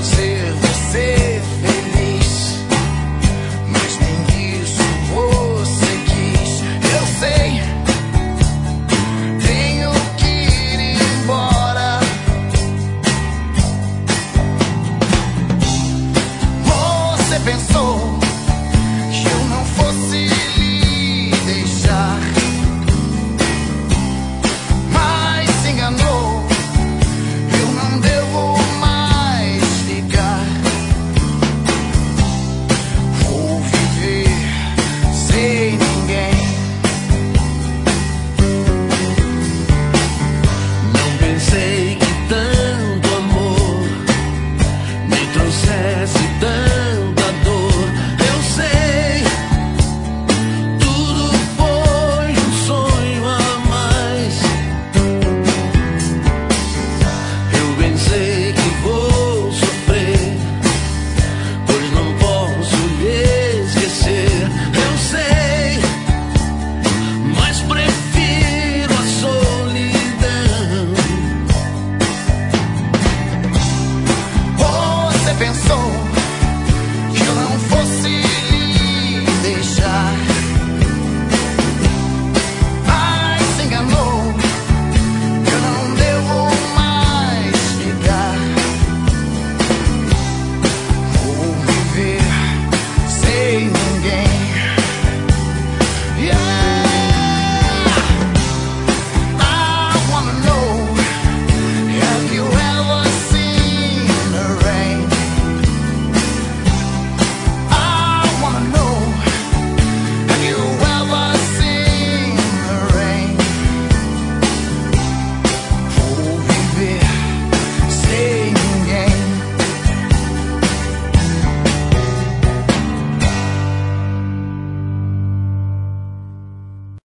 fazer você feliz, mas nem isso você quis. Eu sei, tenho que ir embora. Você pensou que eu não fosse lhe deixar, mas se enganou. Eu não devo mais ficar. Vou viver sem ninguém. Não pensei que tanto amor me trouxesse tanta dor. Eu sei, tudo foi um sonho a mais. Eu pensei que vou sofrer, pois não posso lhe esquecer. Eu sei, mas prefiro a solidão. Você pensou